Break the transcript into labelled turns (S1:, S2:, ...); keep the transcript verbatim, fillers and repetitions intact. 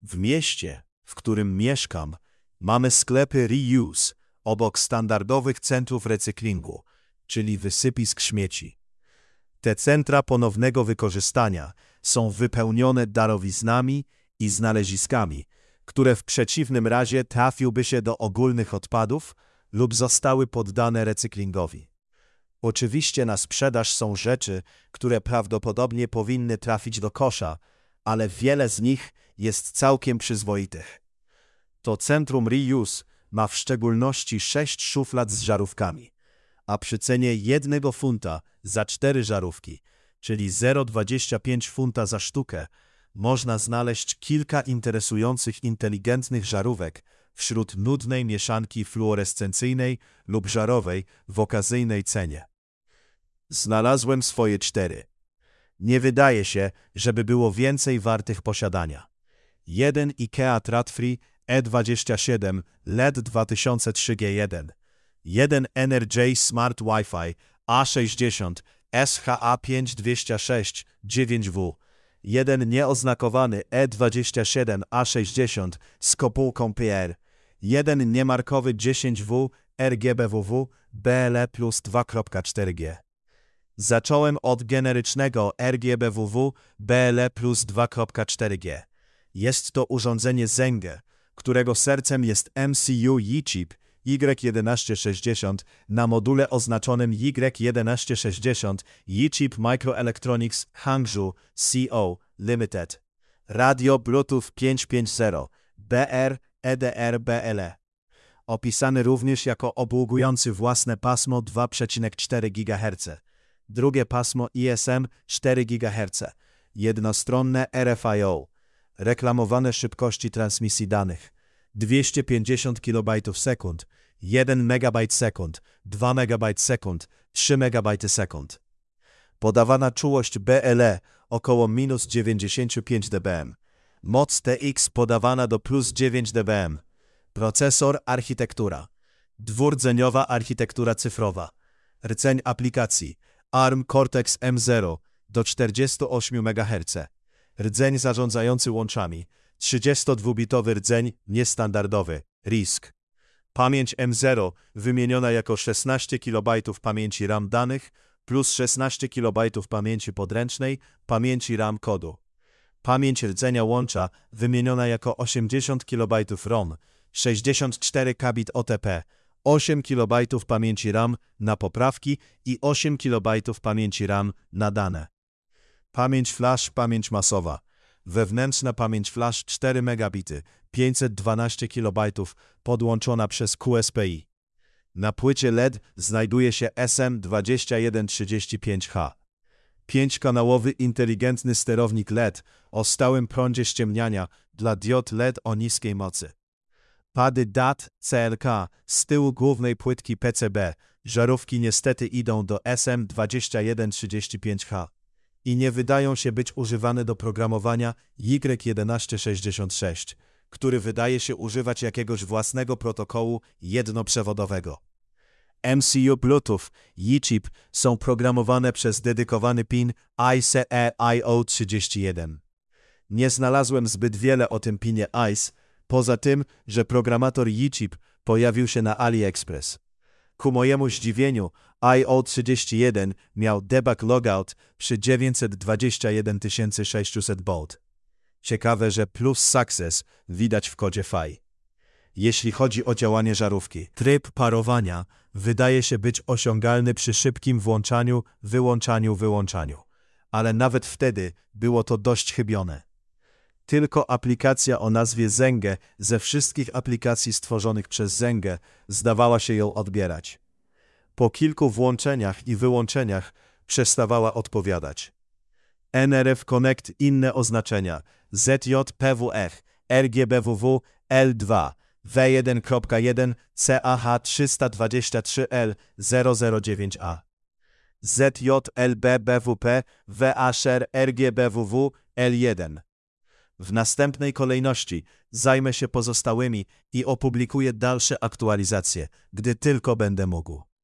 S1: W mieście, w którym mieszkam, mamy sklepy Reuse obok standardowych centrów recyklingu, czyli wysypisk śmieci. Te centra ponownego wykorzystania są wypełnione darowiznami i znaleziskami, które w przeciwnym razie trafiłyby się do ogólnych odpadów lub zostały poddane recyklingowi. Oczywiście na sprzedaż są rzeczy, które prawdopodobnie powinny trafić do kosza, ale wiele z nich jest całkiem przyzwoitych. To centrum Reuse ma w szczególności sześć szuflad z żarówkami, a przy cenie jednego funta za cztery żarówki, czyli zero przecinek dwadzieścia pięć funta za sztukę, można znaleźć kilka interesujących inteligentnych żarówek wśród nudnej mieszanki fluorescencyjnej lub żarowej w okazyjnej cenie. Znalazłem swoje cztery. Nie wydaje się, żeby było więcej wartych posiadania. Jeden IKEA Tradfree E dwadzieścia siedem L E D dwa tysiące trzy G jeden, jeden N R J Smart Wi-Fi A sześćdziesiąt S H A pięć dwieście sześć dziewięć W, jeden nieoznakowany E dwadzieścia siedem A sześćdziesiąt z kopułką P R, jeden niemarkowy dziesięć W R G B W W B L E plus dwa przecinek cztery G. Zacząłem od generycznego R G B W W B L E plus dwa przecinek cztery G. Jest to urządzenie Zenge, którego sercem jest M C U E-Chip Y jedenaście sześćdziesiąt na module oznaczonym Y jedenaście sześćdziesiąt E-Chip Microelectronics Hangzhou C O Limited. Radio Bluetooth pięćset pięćdziesiąt B R E D R B L E. Opisany również jako obługujący własne pasmo dwa przecinek cztery gigaherca. Drugie pasmo I S M cztery gigaherce. Jednostronne R F I O. Reklamowane szybkości transmisji danych dwieście pięćdziesiąt kilobajtów sekund, jeden megabajt sekund, dwa megabajty sekund, trzy megabajty sekund. Podawana czułość B L E około minus dziewięćdziesiąt pięć decybeli. Moc T X podawana do plus dziewięć decybeli. Procesor, architektura. Dwurdzeniowa architektura cyfrowa. Rdzeń aplikacji A R M Cortex M zero do czterdziestu ośmiu megaherców. Rdzeń zarządzający łączami. trzydziestodwubitowy rdzeń niestandardowy R I S K. Pamięć M zero wymieniona jako szesnaście kilobajtów pamięci RAM danych plus szesnaście kilobajtów pamięci podręcznej, pamięci RAM kodu. Pamięć rdzenia łącza wymieniona jako osiemdziesiąt kilobajtów ROM, sześćdziesiąt cztery kilobajtów O T P, osiem kilobajtów pamięci RAM na poprawki i osiem kilobajtów pamięci RAM na dane. Pamięć flash, pamięć masowa. Wewnętrzna pamięć flash cztery megabity, pięćset dwanaście kilobajtów podłączona przez Q S P I. Na płycie L E D znajduje się S M dwadzieścia jeden trzydzieści pięć H. pięciokanałowy inteligentny sterownik L E D o stałym prądzie ściemniania dla diod L E D o niskiej mocy. Pady D A T C L K z tyłu głównej płytki P C B. Żarówki niestety idą do S M dwadzieścia jeden trzydzieści pięć H i nie wydają się być używane do programowania Y jedenaście sześćdziesiąt sześć, który wydaje się używać jakiegoś własnego protokołu jednoprzewodowego. M C U Bluetooth E-Chip są programowane przez dedykowany pin I C E I O trzydzieści jeden. Nie znalazłem zbyt wiele o tym pinie I C E, poza tym, że programator E-Chip pojawił się na AliExpress. Ku mojemu zdziwieniu I O trzydzieści jeden miał debug logout przy dziewięćset dwadzieścia jeden tysięcy sześćset baud. Ciekawe, że plus success widać w kodzie F I. Jeśli chodzi o działanie żarówki, tryb parowania wydaje się być osiągalny przy szybkim włączaniu, wyłączaniu, wyłączaniu, ale nawet wtedy było to dość chybione. Tylko aplikacja o nazwie Zenge ze wszystkich aplikacji stworzonych przez Zenge zdawała się ją odbierać. Po kilku włączeniach i wyłączeniach przestawała odpowiadać. N R F Connect inne oznaczenia Z J P W F R G B W W L dwa W jeden jeden C A H trzysta dwadzieścia trzy L zero zero dziewięć A Z J L B B W P W A Share R G B W W L jeden. W następnej kolejności zajmę się pozostałymi i opublikuję dalsze aktualizacje, gdy tylko będę mógł.